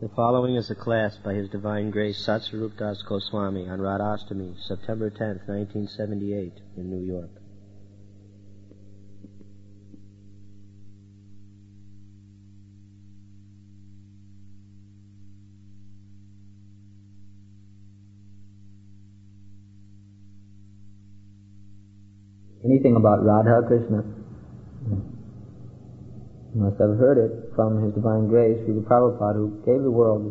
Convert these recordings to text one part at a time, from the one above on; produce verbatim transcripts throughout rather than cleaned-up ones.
The following is a class by His Divine Grace Satsvarup Das Goswami on Radhastami, September tenth, nineteen seventy-eight, in New York. Anything about Radha Krishna, you must have heard it from His Divine Grace, Srila Prabhupada, who gave the world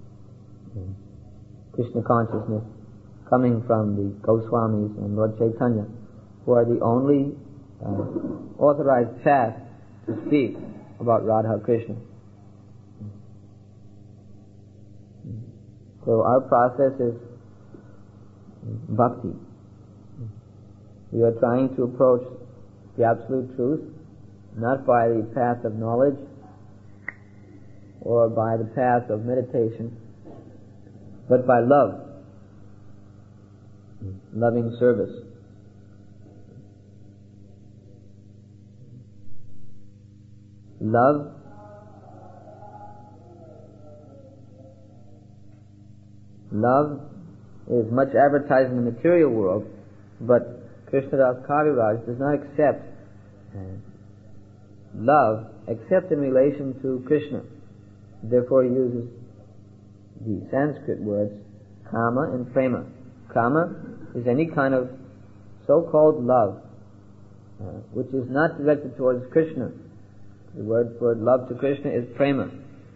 Krishna consciousness, coming from the Goswamis and Lord Chaitanya, who are the only uh, authorized path to speak about Radha Krishna. So our process is bhakti. We are trying to approach the absolute truth, not by the path of knowledge or by the path of meditation, but by love, loving service. Love Love is much advertised in the material world, but Krishnadas Kaviraj does not accept uh, love except in relation to Krishna. Therefore he uses the Sanskrit words kama and prema. Kama is any kind of so-called love uh, which is not directed towards Krishna. The word for love to Krishna is prema.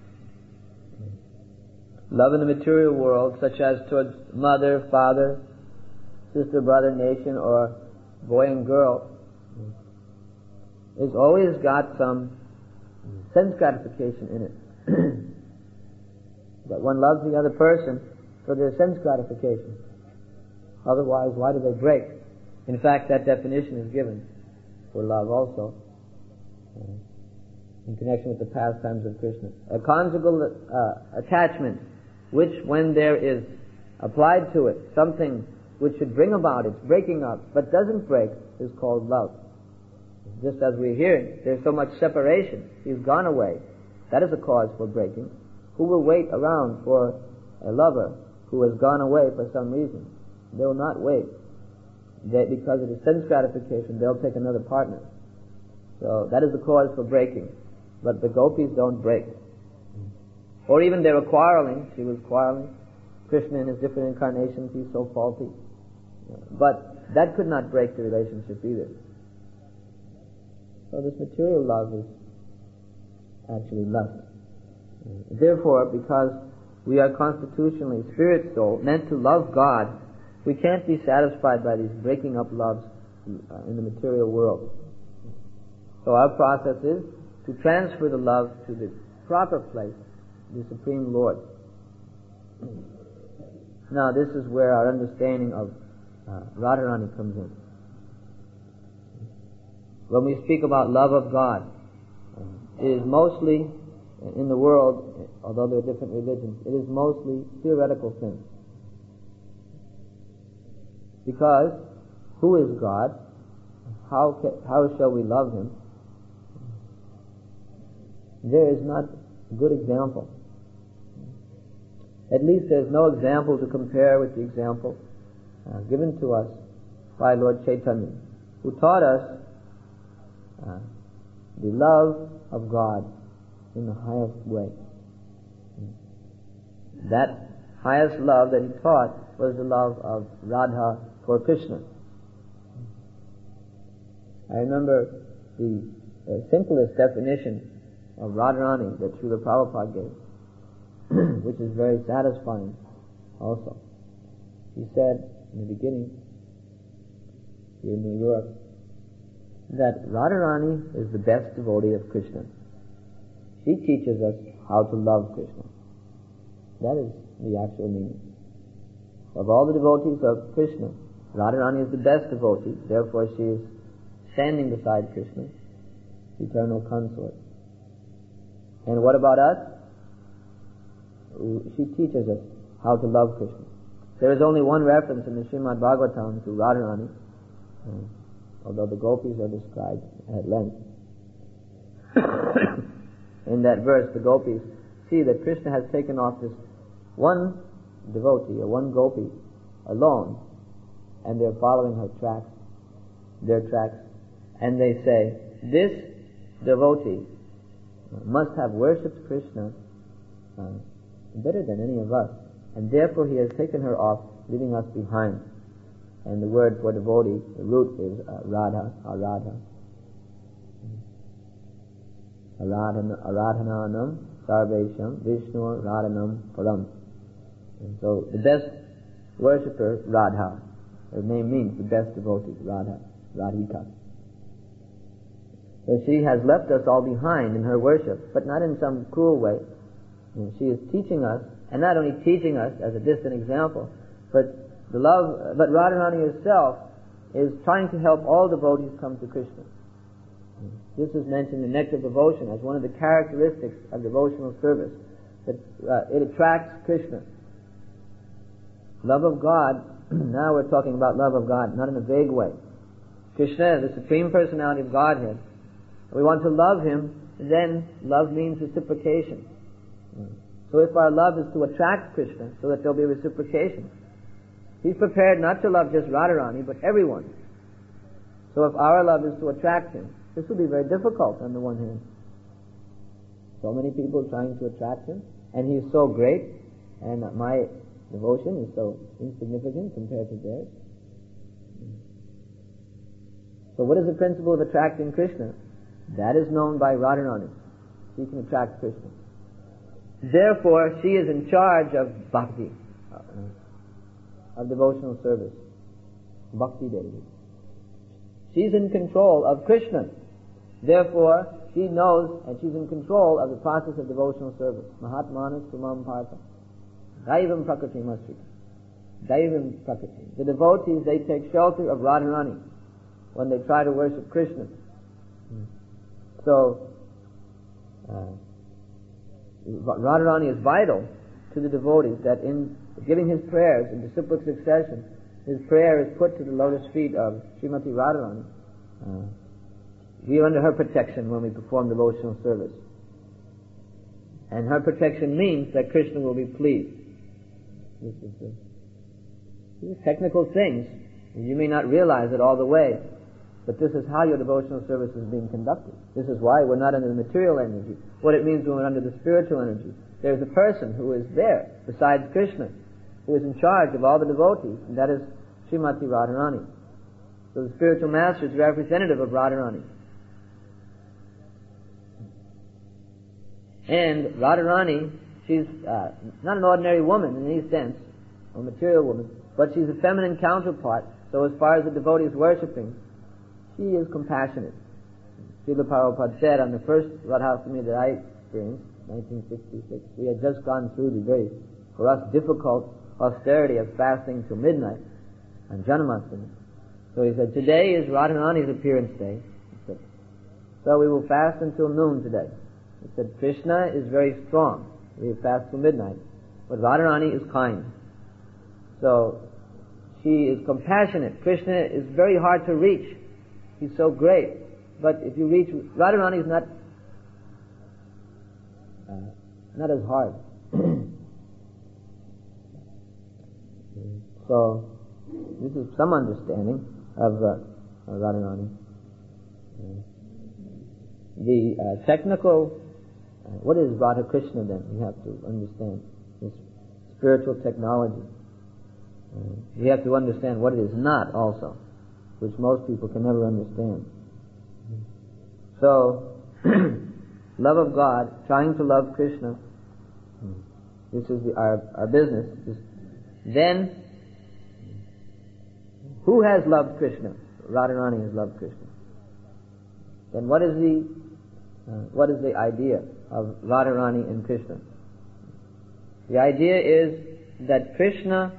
Love in the material world, such as towards mother, father, sister, brother, nation, or boy and girl, has always got some sense gratification in it. That one loves the other person for their sense gratification. Otherwise, why do they break? In fact, that definition is given for love also, uh, in connection with the pastimes of Krishna. A conjugal uh, attachment, which when there is applied to it something which should bring about its breaking up, but doesn't break, is called love. Just as we're hearing, there's so much separation. He's gone away. That is a cause for breaking. Who will wait around for a lover who has gone away for some reason? They will not wait. They, because it is sense gratification, they'll take another partner. So that is the cause for breaking. But the gopis don't break. Or even they were quarreling. She was quarreling. Krishna in his different incarnations, he's so faulty. But that could not break the relationship either. So this material love is actually lust. Therefore, because we are constitutionally spirit soul, meant to love God, we can't be satisfied by these breaking up loves uh, in the material world. So our process is to transfer the love to the proper place, the Supreme Lord. Now this is where our understanding of uh, Radharani comes in. When we speak about love of God, it is mostly, in the world, although there are different religions, it is mostly theoretical thing. Because who is God? How ca- how shall we love Him? There is not a good example. At least there is no example to compare with the example uh, given to us by Lord Chaitanya, who taught us uh, the love of God in the highest way. That highest love that he taught was the love of Radha for Krishna. I remember the uh, simplest definition of Radharani that Srila Prabhupada gave, which is very satisfying also. He said in the beginning, here in New York, that Radharani is the best devotee of Krishna. She teaches us how to love Krishna. That is the actual meaning. Of all the devotees of Krishna, Radharani is the best devotee, therefore she is standing beside Krishna, eternal consort. And what about us? She teaches us how to love Krishna. There is only one reference in the Srimad Bhagavatam to Radharani, uh, although the gopis are described at length. In that verse, the gopis see that Krishna has taken off this one devotee or one gopi alone, and they're following her tracks, their tracks, and they say, this devotee must have worshipped Krishna uh, better than any of us, and therefore he has taken her off, leaving us behind. And the word for devotee, the root is uh, Radha, Aradha. Aradhana, Aradhananam, Sarvesham, Vishnu, Radhanam, Param. And so the best worshipper, Radha. Her name means the best devotee, Radha, Radhika. So she has left us all behind in her worship, but not in some cruel way. And she is teaching us, and not only teaching us as a distant example, but the love, but Radharani herself is trying to help all devotees come to Krishna. This is mentioned in Nectar of Devotion as one of the characteristics of devotional service, that uh, it attracts Krishna. Love of God, now we're talking about love of God, not in a vague way. Krishna, the Supreme Personality of Godhead, we want to love Him, then love means reciprocation. So if our love is to attract Krishna, so that there'll be reciprocation, He's prepared not to love just Radharani, but everyone. So if our love is to attract Him, this will be very difficult on the one hand. So many people trying to attract Him, and He is so great, and my devotion is so insignificant compared to theirs. So what is the principle of attracting Krishna? That is known by Radharani. She can attract Krishna. Therefore, she is in charge of bhakti, of devotional service. Bhakti Devi. She's in control of Krishna. Therefore, she knows and she's in control of the process of devotional service. Mahatmanas Sumam Partha. Daivam Prakriti Masrika. Daivam Prakriti. The devotees, they take shelter of Radharani when they try to worship Krishna. So, uh, Radharani is vital to the devotees, that in giving his prayers in disciplic succession, his prayer is put to the lotus feet of Srimati Radharani. Uh, we are under her protection when we perform devotional service. And her protection means that Krishna will be pleased. This is the, these are technical things. You may not realize it all the way, but this is how your devotional service is being conducted. This is why we're not under the material energy. What it means when we're under the spiritual energy. There's a person who is there, besides Krishna, who is in charge of all the devotees, and that is Srimati Radharani. So the spiritual master is representative of Radharani. And Radharani, she's uh, not an ordinary woman in any sense, or material woman, but she's a feminine counterpart. So as far as the devotee is worshipping, she is compassionate. Srila Prabhupada said on the first Radhastami that I experienced, nineteen sixty-six, we had just gone through the very, for us, difficult austerity of fasting till midnight on Janamastami. So he said, today is Radharani's appearance day. He said, so we will fast until noon today. He said, Krishna is very strong. We fast till midnight. But Radharani is kind. So she is compassionate. Krishna is very hard to reach. He's so great. But if you reach, Radharani is not uh, not as hard. So this is some understanding of uh, Radharani. Uh, the uh, technical, uh, what is Radha Krishna then? We have to understand this spiritual technology. Uh, we have to understand what it is not also, which most people can never understand. So, love of God, trying to love Krishna, this is the, our, our business. This, then, who has loved Krishna? Radharani has loved Krishna. Then what is the uh, what is the idea of Radharani and Krishna? The idea is that Krishna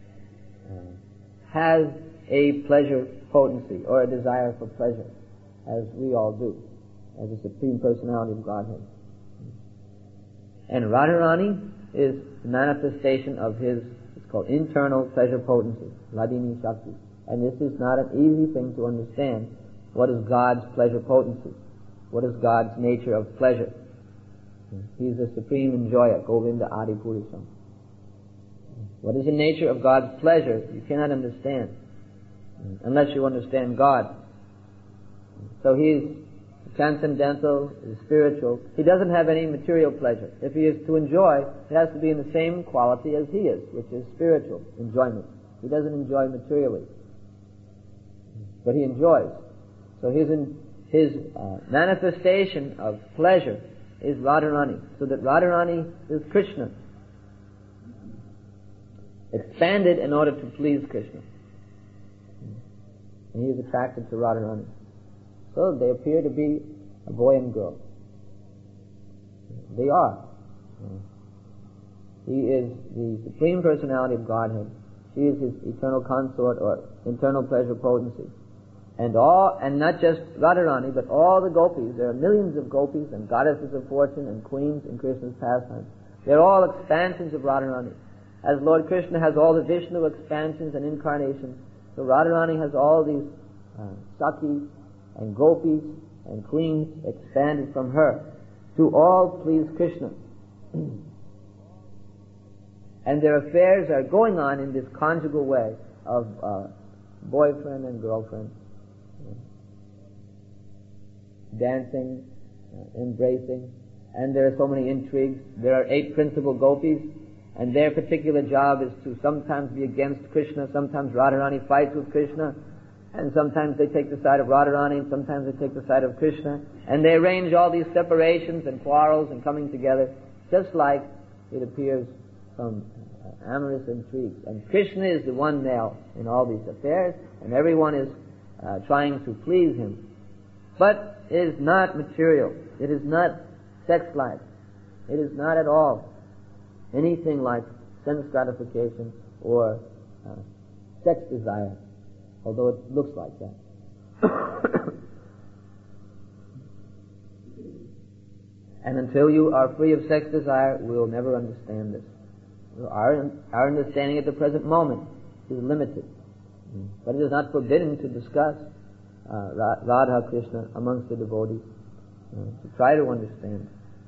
has a pleasure potency, or a desire for pleasure, as we all do, as a Supreme Personality of Godhead. And Radharani is the manifestation of his, it's called internal pleasure potency, Hladini Shakti. And this is not an easy thing to understand. What is God's pleasure potency? What is God's nature of pleasure? He is the supreme enjoyer, Govinda Adi Purusam. What is the nature of God's pleasure? You cannot understand unless you understand God. So He is transcendental, He is spiritual. He doesn't have any material pleasure. If He is to enjoy, it has to be in the same quality as He is, which is spiritual enjoyment. He doesn't enjoy materially, but He enjoys. So His in, His uh, manifestation of pleasure is Radharani, so that Radharani is Krishna, expanded in order to please Krishna. And he is attracted to Radharani. So they appear to be a boy and girl. They are. He is the Supreme Personality of Godhead. She is His eternal consort or internal pleasure potency. And all, and not just Radharani, but all the gopis. There are millions of gopis and goddesses of fortune and queens in Krishna's pastime. They're all expansions of Radharani. As Lord Krishna has all the Vishnu expansions and incarnations, so Radharani has all these uh, Sakis and gopis and queens expanded from her to all please Krishna. And their affairs are going on in this conjugal way of uh, boyfriend and girlfriend, dancing, uh, embracing, and there are so many intrigues. There are eight principal gopis, and their particular job is to sometimes be against Krishna, sometimes Radharani fights with Krishna, and sometimes they take the side of Radharani, and sometimes they take the side of Krishna, and they arrange all these separations and quarrels and coming together, just like it appears from uh, amorous intrigues. And Krishna is the one male in all these affairs, and everyone is uh, trying to please him. But it is not material. It is not sex life. It is not at all anything like sense gratification or uh, sex desire, although it looks like that. And until you are free of sex desire, we will never understand this. Our, our understanding at the present moment is limited. But it is not forbidden to discuss uh, Radha Krishna amongst the devotees, uh, to try to understand.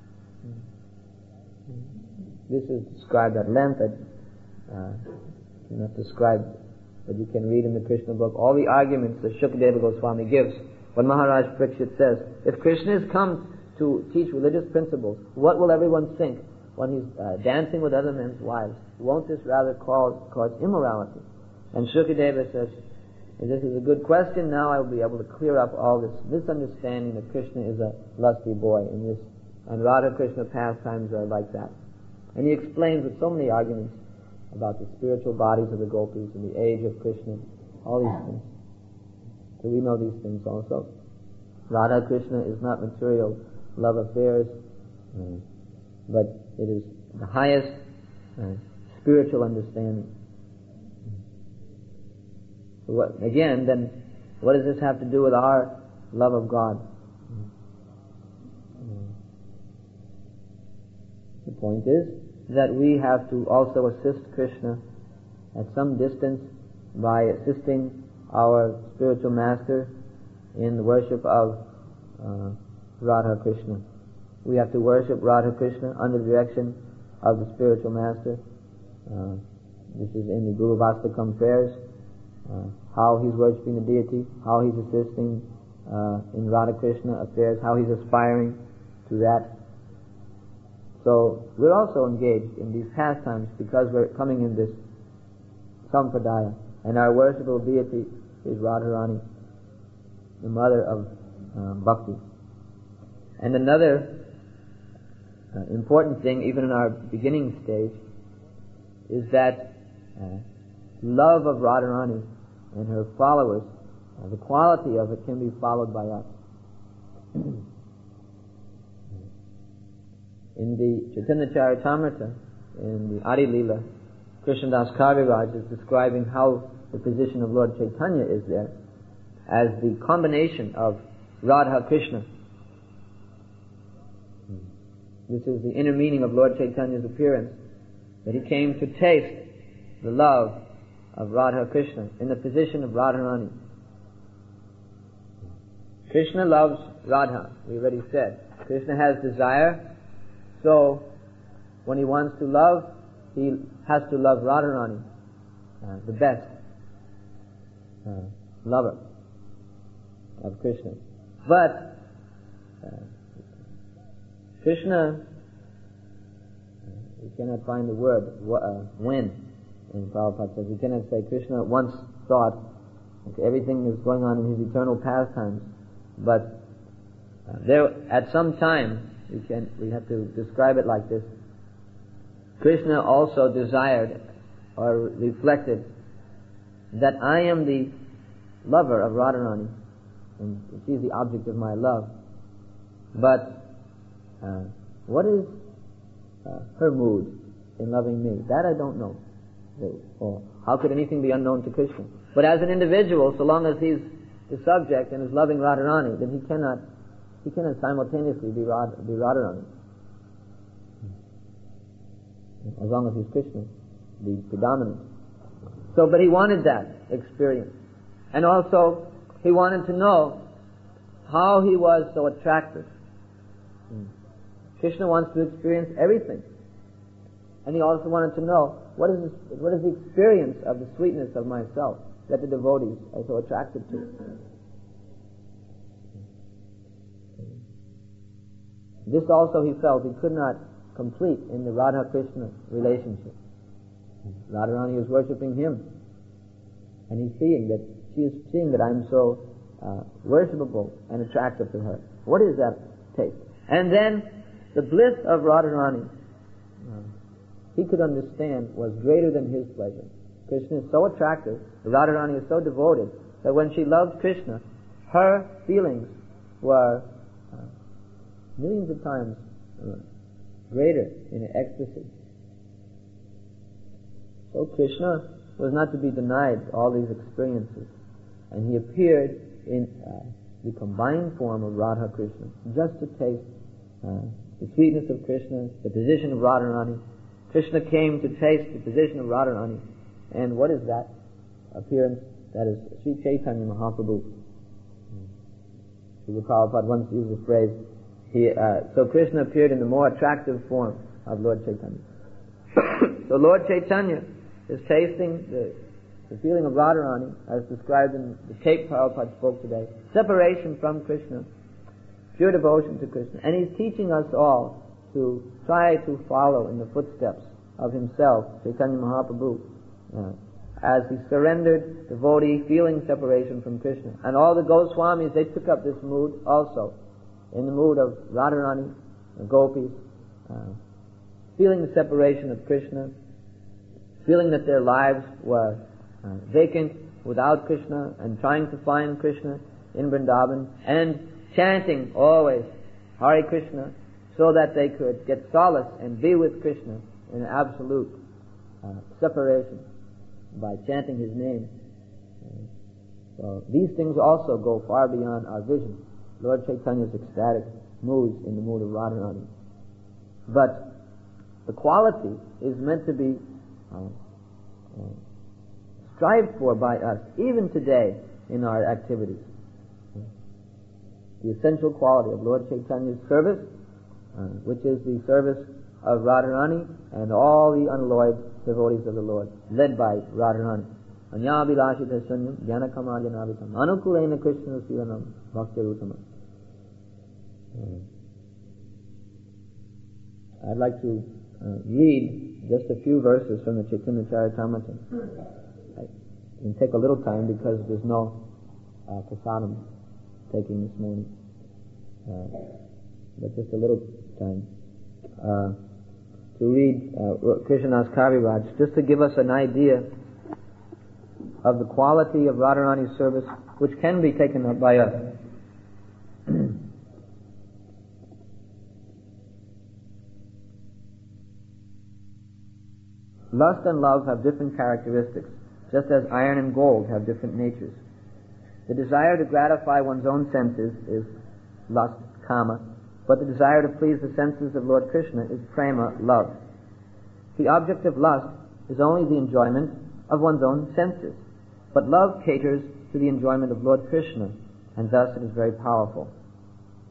This is described at length. I uh, cannot describe, but you can read in the Krishna book all the arguments that Shukadeva Goswami gives. When Maharaj Parikshit says, if Krishna has come to teach religious principles, what will everyone think when he's uh, dancing with other men's wives? Won't this rather cause, cause immorality? And Shukadeva says, this is a good question. Now I will be able to clear up all this misunderstanding that Krishna is a lusty boy in this, and Radha Krishna pastimes are like that. And he explains with so many arguments about the spiritual bodies of the gopis and the age of Krishna, all these things. So we know these things also. Radha Krishna is not material love affairs, uh, but it is the highest uh, spiritual understanding. So what, again, then, what does this have to do with our love of God? The point is that we have to also assist Krishna at some distance by assisting our spiritual master in the worship of uh, Radha Krishna. We have to worship Radha Krishna under the direction of the spiritual master. Uh, this is in the Guru Vastakam prayers, uh, how he's worshipping the deity, how he's assisting uh, in Radha Krishna affairs, how he's aspiring to that. So we're also engaged in these pastimes because we're coming in this sampradaya, and our worshipable deity is Radharani, the mother of uh, bhakti. And another uh, important thing, even in our beginning stage, is that uh, love of Radharani and her followers, uh, the quality of it can be followed by us. In the Chaitanya Charitamrita, in the Adi Leela, Krishnadas Kaviraj is describing how the position of Lord Chaitanya is there as the combination of Radha Krishna. This is the inner meaning of Lord Chaitanya's appearance, that he came to taste the love of Radha Krishna in the position of Radharani. Krishna loves Radha, we already said. Krishna has desire, So, when he wants to love, he has to love Radharani, uh, the best uh, lover of Krishna. But uh, Krishna, uh, we cannot find the word uh, when. And Prabhupada says we cannot say Krishna once thought, okay, everything is going on in his eternal pastimes, but uh, there at some time we can we have to describe it like this. Krishna also desired or reflected that I am the lover of Radharani, and she is the object of my love. But uh, what is uh, her mood in loving me? That I don't know. Or how could anything be unknown to Krishna? But as an individual, so long as he's the subject and is loving Radharani, then he cannot he cannot simultaneously be, Rad, be Radharani. As long as he's Krishna, the predominant. So, but he wanted that experience. And also, he wanted to know how he was so attractive. Krishna wants to experience everything. And he also wanted to know, what is, this, what is the experience of the sweetness of myself that the devotees are so attracted to? This also he felt he could not complete in the Radha-Krishna relationship. Radharani is worshipping him, and he's seeing that, she is seeing that I'm so uh, worshipable and attractive to her. What is that taste? And then the bliss of Radharani, uh, he could understand, was greater than his pleasure. Krishna is so attractive, Radharani is so devoted, that when she loved Krishna, her feelings were uh, millions of times uh, greater in ecstasy. So Krishna was not to be denied all these experiences, and he appeared in uh, the combined form of Radha Krishna, just to taste uh, the sweetness of Krishna, the position of Radharani. Krishna came to taste the position of Radharani, and what is that appearance? That is Sri Chaitanya Mahaprabhu. Srila Prabhupada once used the phrase, he, uh, so Krishna appeared in the more attractive form of Lord Chaitanya. So Lord Chaitanya is tasting the, the feeling of Radharani, as described in the tape Prabhupada spoke today, separation from Krishna, pure devotion to Krishna. And he's teaching us all to try to follow in the footsteps of himself, Chaitanya Mahaprabhu, uh, as he surrendered devotee, feeling separation from Krishna. And all the Goswamis, they took up this mood also, in the mood of Radharani, the gopis, uh, feeling the separation of Krishna, feeling that their lives were uh, vacant without Krishna, and trying to find Krishna in Vrindavan, and chanting always Hare Krishna, so that they could get solace and be with Krishna in absolute uh, separation by chanting his name. Uh, so these things also go far beyond our vision. Lord Chaitanya's ecstatic moods in the mood of Radharani. But the quality is meant to be uh, uh, strived for by us, even today in our activities. The essential quality of Lord Chaitanya's service, uh, which is the service of Radharani and all the unalloyed devotees of the Lord, led by Radharani. Anyabhilashita sunyam jnanakamarjanavitam anukulena Krishna sivanam bhaktirutamam. I'd like to uh, read just a few verses from the Chaitanya Charitamrita. It can take a little time because there's no uh, prasadam taking this morning, uh, but just a little time uh, to read uh, Krishna's Kaviraj, just to give us an idea of the quality of Radharani's service, which can be taken up by us. Lust and love have different characteristics, just as iron and gold have different natures. The desire to gratify one's own senses is lust, kama, but the desire to please the senses of Lord Krishna is prema, love. The object of lust is only the enjoyment of one's own senses, but love caters to the enjoyment of Lord Krishna, and thus it is very powerful.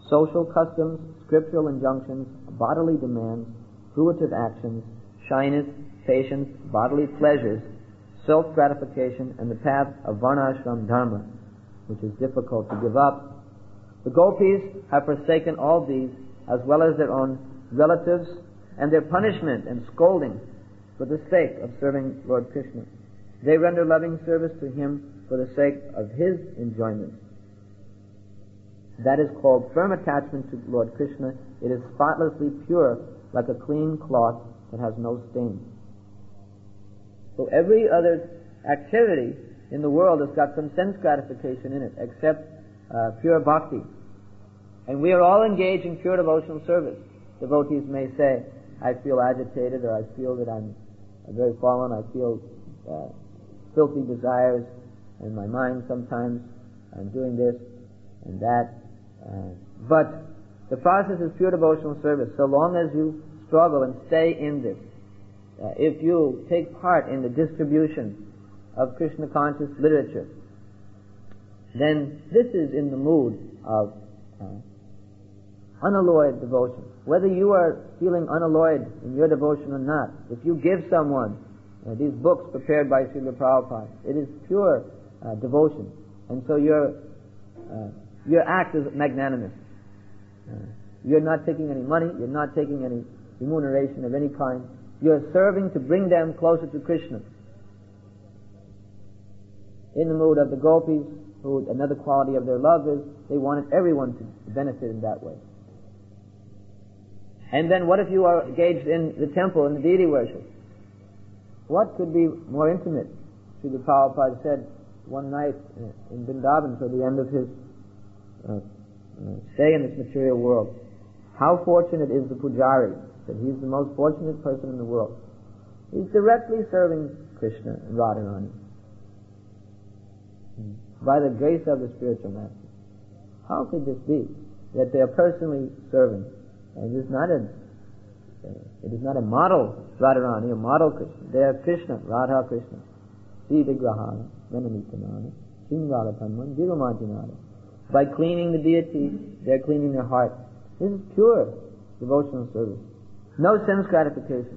social customs, scriptural injunctions, bodily demands, fruitive actions, shyness, patience, bodily pleasures, self-gratification, and the path of varnashram dharma, which is difficult to give up. The gopis have forsaken all these, as well as their own relatives, and their punishment and scolding for the sake of serving Lord Krishna. They render loving service to him for the sake of his enjoyment. That is called firm attachment to Lord Krishna. It is spotlessly pure, like a clean cloth that has no stain. So every other activity in the world has got some sense gratification in it, except uh, pure bhakti. And we are all engaged in pure devotional service. Devotees may say, I feel agitated, or I feel that I'm very fallen, I feel uh, filthy desires in my mind sometimes, I'm doing this and that. Uh, but the process is pure devotional service, so long as you struggle and stay in this. Uh, if you take part in the distribution of Krishna conscious literature, then this is in the mood of uh, unalloyed devotion. Whether you are feeling unalloyed in your devotion or not, if you give someone uh, these books prepared by Srila Prabhupada, it is pure uh, devotion. And so your uh, your act is magnanimous. Uh, you're not taking any money, you're not taking any remuneration of any kind. You're serving to bring them closer to Krishna. In the mood of the gopis, who another quality of their love is, they wanted everyone to benefit in that way. And then what if you are engaged in the temple, in the deity worship? What could be more intimate? Srila Prabhupada said one night in Vrindavan, till the end of his uh, uh, stay in this material world, how fortunate is the pujari, that he's the most fortunate person in the world. He's directly serving Krishna and Radharani by the grace of the spiritual master. How could this be, that they are personally serving? And it is not a, uh, it is not a model Radharani, a model Krishna. They are Krishna, Radha Krishna. Sri Vigrahana, Venamitanana, Singalapanman, Girumajanana. By cleaning the deity, they're cleaning their heart. This is pure devotional service. No sense gratification.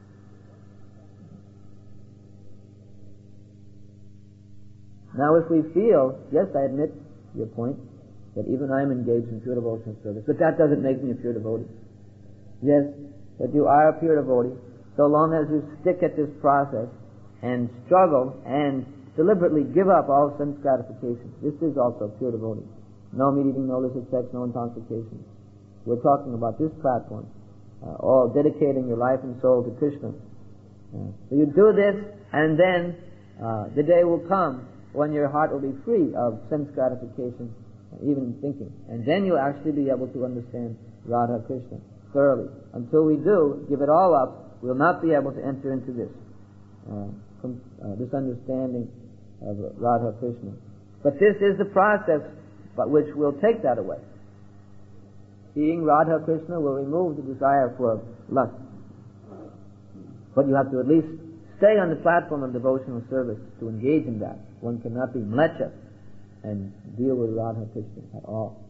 Now if we feel, yes, I admit your point, that even I am engaged in pure devotional service, but that doesn't make me a pure devotee. Yes, but you are a pure devotee, so long as you stick at this process and struggle and deliberately give up all sense gratification. This is also pure devotee. No meat eating, no illicit sex, no intoxication. We're talking about this platform. Uh, all dedicating your life and soul to Krishna. Uh, so you do this, and then uh, the day will come when your heart will be free of sense gratification, uh, even thinking. And then you'll actually be able to understand Radha Krishna thoroughly. Until we do, give it all up, we'll not be able to enter into this, uh, com- uh, this understanding of Radha Krishna. But this is the process by which will take that away. Seeing Radha Krishna will remove the desire for lust. But you have to at least stay on the platform of devotional service to engage in that. One cannot be mlecha and deal with Radha Krishna at all.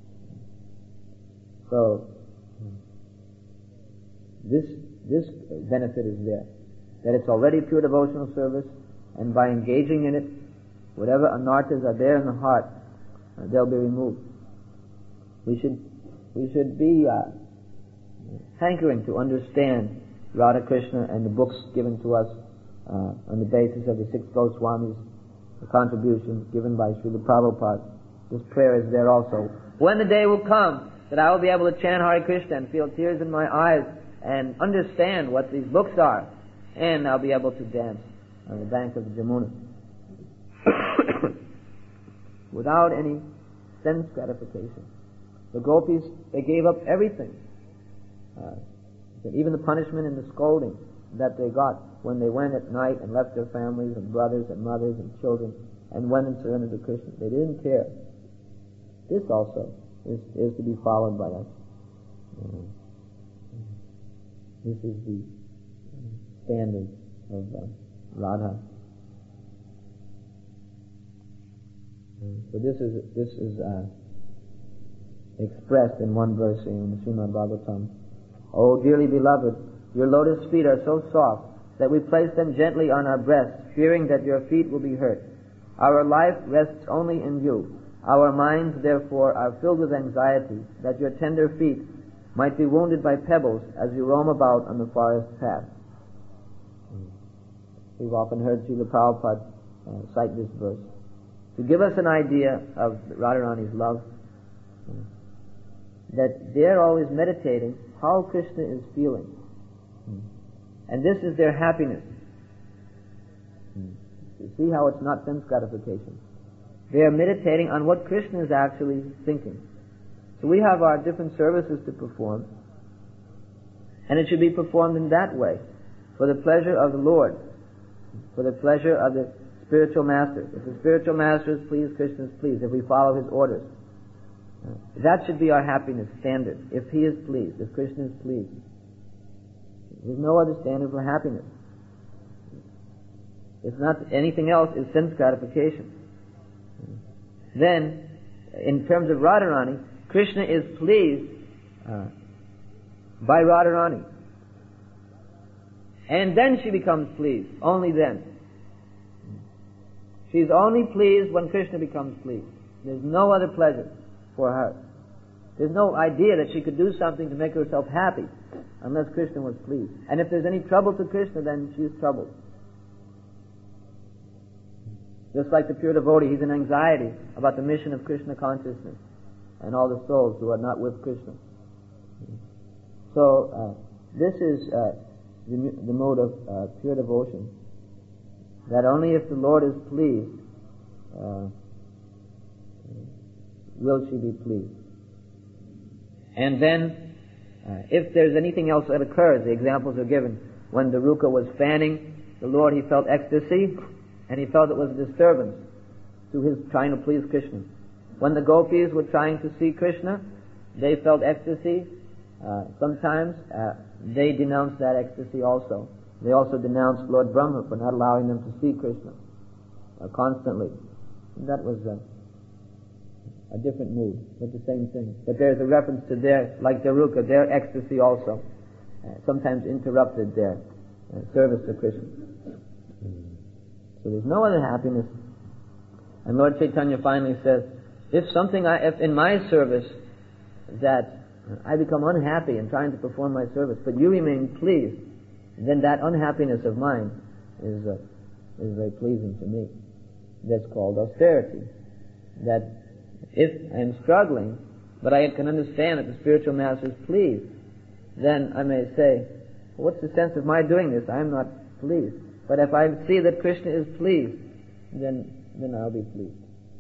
So, this this benefit is there. That it's already pure devotional service, and by engaging in it, whatever anarthas are there in the heart, uh, they'll be removed. We should We should be uh, hankering to understand Radha Krishna and the books given to us uh, on the basis of the six Goswamis, the contributions given by Srila Prabhupada. This prayer is there also. When the day will come that I will be able to chant Hare Krishna and feel tears in my eyes and understand what these books are, and I'll be able to dance on the bank of the Jamuna without any sense gratification. The gopis, they gave up everything. Uh, even the punishment and the scolding that they got when they went at night and left their families and brothers and mothers and children and went and surrendered to Krishna. They didn't care. This also is, is to be followed by us. Uh, this is the standard of uh, Radha. Uh, so this is this is. Uh, expressed in one verse in the Srimad Bhagavatam. O dearly beloved, your lotus feet are so soft that we place them gently on our breasts, fearing that your feet will be hurt. Our life rests only in you. Our minds, therefore, are filled with anxiety that your tender feet might be wounded by pebbles as you roam about on the forest path. We've often heard Srila Prabhupada uh, cite this verse to give us an idea of Radharani's love, that they're always meditating how Krishna is feeling. And this is their happiness. You see how it's not sense gratification. They are meditating on what Krishna is actually thinking. So we have our different services to perform, and it should be performed in that way, for the pleasure of the Lord, for the pleasure of the spiritual master. If the spiritual master is pleased, Krishna is pleased, if we follow his orders. That should be our happiness standard, if he is pleased, if Krishna is pleased. There's no other standard for happiness. It's not anything else, is sense gratification. Then, in terms of Radharani, Krishna is pleased uh, by Radharani. And then she becomes pleased, only then. She's only pleased when Krishna becomes pleased. There's no other pleasure for her. There's no idea that she could do something to make herself happy unless Krishna was pleased. And if there's any trouble to Krishna, then she's troubled. Just like the pure devotee, he's in anxiety about the mission of Krishna consciousness and all the souls who are not with Krishna. So, uh, this is uh, the, the mode of uh, pure devotion, that only if the Lord is pleased uh, will she be pleased. And then, uh, if there's anything else that occurs, the examples are given. When Daruka was fanning the Lord, he felt ecstasy, and he felt it was a disturbance to his trying to please Krishna. When the gopis were trying to see Krishna, they felt ecstasy. Uh, sometimes uh, they denounced that ecstasy also. They also denounced Lord Brahma for not allowing them to see Krishna uh, constantly. And that was uh, a different mood, but the same thing. But there's a reference to their, like Daruka, their ecstasy also uh, sometimes interrupted their uh, service to Krishna. So there's no other happiness. And Lord Chaitanya finally says, if something I, if in my service that I become unhappy in trying to perform my service, but you remain pleased, then that unhappiness of mine is uh, is very pleasing to me. That's called austerity. That if I'm struggling, but I can understand that the spiritual master is pleased, then I may say, well, what's the sense of my doing this? I'm not pleased. But if I see that Krishna is pleased, then then I'll be pleased.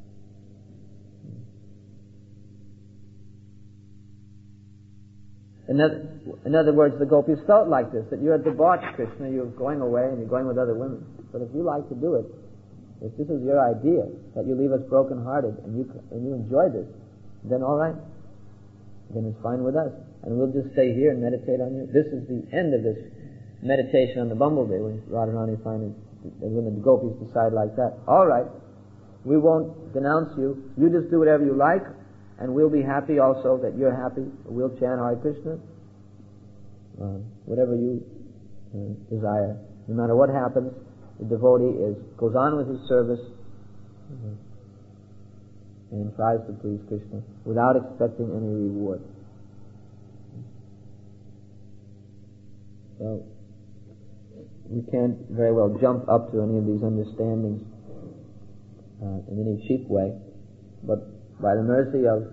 In other, in other words, the gopis felt like this, that you're a debauched Krishna, you're going away and you're going with other women. But if you like to do it, if this is your idea, that you leave us broken-hearted and you and you enjoy this, then all right. Then it's fine with us. And we'll just stay here and meditate on you. This is the end of this meditation on the bumblebee, when Radharani finally, when the gopis decide like that. All right, we won't denounce you. You just do whatever you like, and we'll be happy also that you're happy. We'll chant Hare Krishna, uh, whatever you uh, desire. No matter what happens, the devotee is goes on with his service uh, and tries to please Krishna without expecting any reward. So we can't very well jump up to any of these understandings uh, in any cheap way, but by the mercy of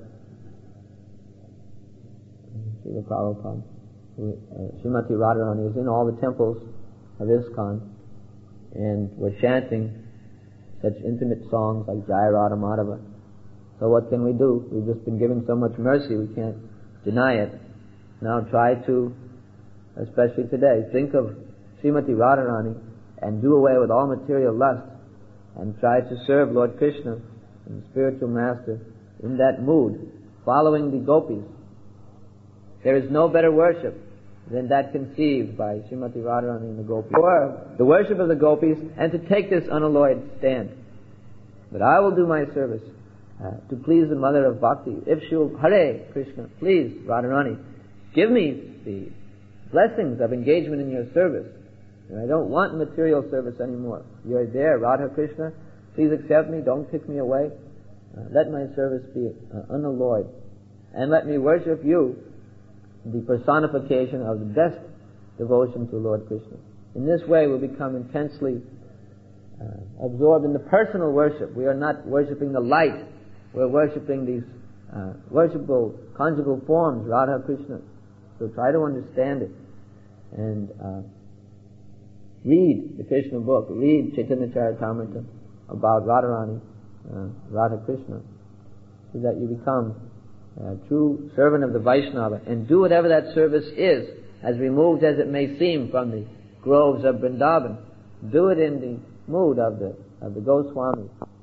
Srila Prabhupada, uh, Srimati Radharani is in all the temples of ISKCON, and we're chanting such intimate songs like Jaya Radha Madhava. So what can we do? We've just been given so much mercy, we can't deny it. Now try to, especially today, think of Srimati Radharani and do away with all material lust and try to serve Lord Krishna and the spiritual master in that mood, following the gopis. There is no better worship than that conceived by Srimati Radharani and the gopis. Or the worship of the gopis, and to take this unalloyed stand. But I will do my service uh, to please the mother of bhakti. If she will, Hare Krishna, please, Radharani, give me the blessings of engagement in your service. And I don't want material service anymore. You're there, Radha Krishna. Please accept me. Don't kick me away. Uh, let my service be uh, unalloyed. And let me worship you, the personification of the best devotion to Lord Krishna. In this way we'll become intensely uh, absorbed in the personal worship. We are not worshipping the light. We're worshipping these uh, worshipable conjugal forms, Radha Krishna. So try to understand it. And uh, read the Krishna book. Read Chaitanya Charitamrita about Radharani, uh, Radha Krishna, so that you become a true servant of the Vaishnava and do whatever that service is, as removed as it may seem from the groves of Vrindavan. Do it in the mood of the of the Goswami.